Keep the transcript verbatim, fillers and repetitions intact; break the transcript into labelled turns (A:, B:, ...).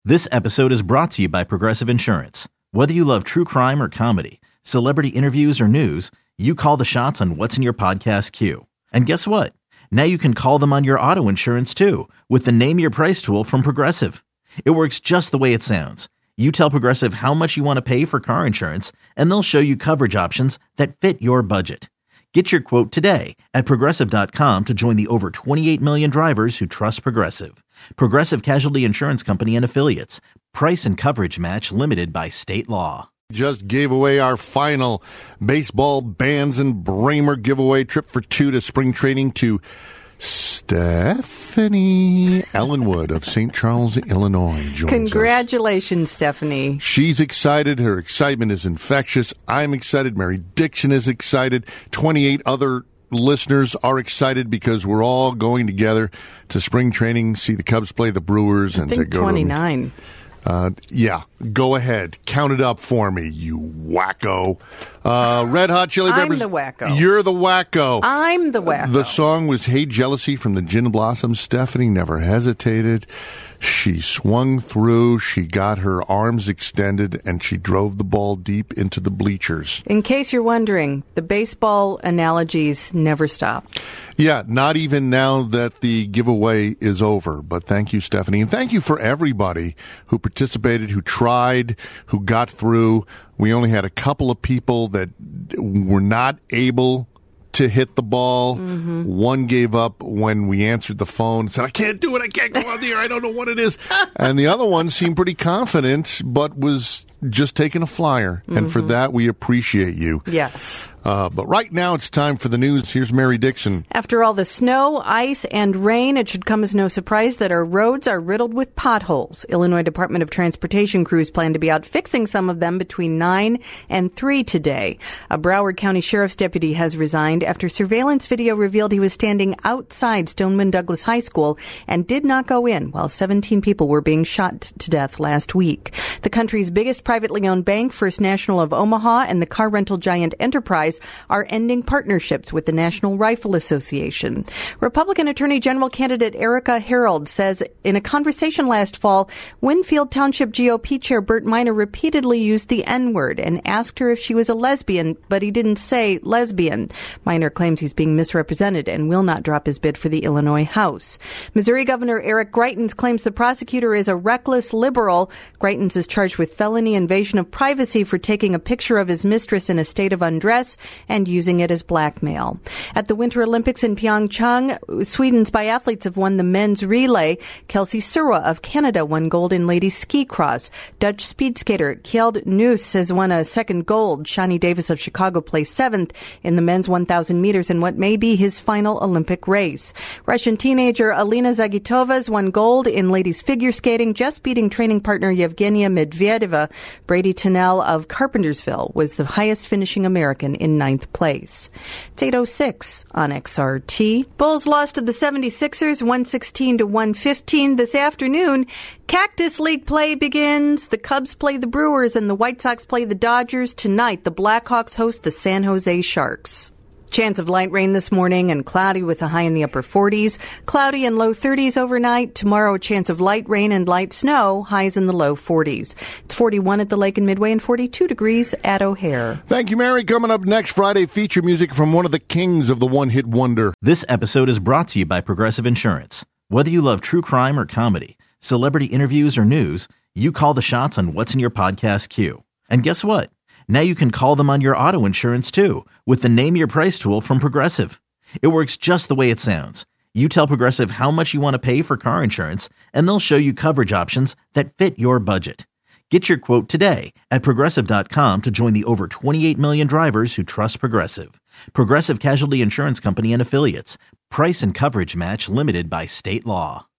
A: This episode is brought to you by Progressive Insurance. Whether you love true crime or comedy, celebrity interviews or news, you call the shots on what's in your podcast queue. And guess what? Now you can call them on your auto insurance too with the Name Your Price tool from Progressive. It works just the way it sounds. You tell Progressive how much you want to pay for car insurance, and they'll show you coverage options that fit your budget. Get your quote today at Progressive dot com to join the over twenty-eight million drivers who trust Progressive. Progressive Casualty Insurance Company and Affiliates. Price and coverage match limited by state law.
B: Just gave away our final baseball bands and Bramer giveaway trip for two to spring training to Stephanie Ellenwood of Saint Charles, Illinois. Joins
C: Congratulations,
B: us.
C: Stephanie.
B: She's excited. Her excitement is infectious. I'm excited. Mary Dixon is excited. twenty-eight other listeners are excited because we're all going together to spring training, see the Cubs play the Brewers,
C: I
B: and
C: think
B: to go
C: twenty-nine.
B: To, uh, yeah, go ahead. Count it up for me, you wacko. Uh, Red Hot Chili Peppers.
C: I'm the wacko.
B: You're the wacko.
C: I'm the wacko.
B: The song was Hey Jealousy from the Gin Blossoms. Stephanie never hesitated. She swung through, she got her arms extended, and she drove the ball deep into the bleachers.
C: In case you're wondering, the baseball analogies never stop.
B: Yeah, not even now that the giveaway is over. But thank you, Stephanie. And thank you for everybody who participated, who tried, who got through. We only had a couple of people that were not able to hit the ball. Mm-hmm. One gave up when we answered the phone and said, I can't do it. I can't go on the air. I don't know what it is. And the other one seemed pretty confident, but was just taking a flyer. Mm-hmm. And for that, we appreciate you.
C: Yes.
B: Uh, but right now, it's time for the news. Here's Mary Dixon.
C: After all the snow, ice, and rain, it should come as no surprise that our roads are riddled with potholes. Illinois Department of Transportation crews plan to be out fixing some of them between nine and three today. A Broward County Sheriff's deputy has resigned after surveillance video revealed he was standing outside Stoneman Douglas High School and did not go in while seventeen people were being shot to death last week. The country's biggest privately owned bank, First National of Omaha, and the car rental giant Enterprise are ending partnerships with the National Rifle Association. Republican Attorney General candidate Erica Harold says in a conversation last fall, Winfield Township G O P Chair Burt Minor repeatedly used the N-word and asked her if she was a lesbian, but he didn't say lesbian. Minor claims he's being misrepresented and will not drop his bid for the Illinois House. Missouri Governor Eric Greitens claims the prosecutor is a reckless liberal. Greitens is charged with felony invasion of privacy for taking a picture of his mistress in a state of undress and using it as blackmail. At the Winter Olympics in Pyeongchang, Sweden's biathletes have won the men's relay. Kelsey Surwa of Canada won gold in ladies ski cross. Dutch speed skater Kjeld Nuis has won a second gold. Shani Davis of Chicago placed seventh in the men's one thousand meters in what may be his final Olympic race. Russian teenager Alina Zagitova has won gold in ladies figure skating, just beating training partner Yevgenia Medvedeva. Brady Tennell of Carpentersville was the highest finishing American in ninth place. It's eight oh six on X R T. Bulls lost to the seventy-sixers one sixteen to one fifteen this afternoon. Cactus League play begins. The Cubs play the Brewers and the White Sox play the Dodgers. Tonight, the Blackhawks host the San Jose Sharks. Chance of light rain this morning and cloudy with a high in the upper forties. Cloudy and low thirties overnight. Tomorrow, a chance of light rain and light snow. Highs in the low forties. It's forty-one at the Lake and Midway and forty-two degrees at O'Hare.
B: Thank you, Mary. Coming up next Friday, feature music from one of the kings of the one-hit wonder.
A: This episode is brought to you by Progressive Insurance. Whether you love true crime or comedy, celebrity interviews or news, you call the shots on what's in your podcast queue. And guess what? Now you can call them on your auto insurance too with the Name Your Price tool from Progressive. It works just the way it sounds. You tell Progressive how much you want to pay for car insurance, and they'll show you coverage options that fit your budget. Get your quote today at Progressive dot com to join the over twenty-eight million drivers who trust Progressive. Progressive Casualty Insurance Company and Affiliates. Price and coverage match limited by state law.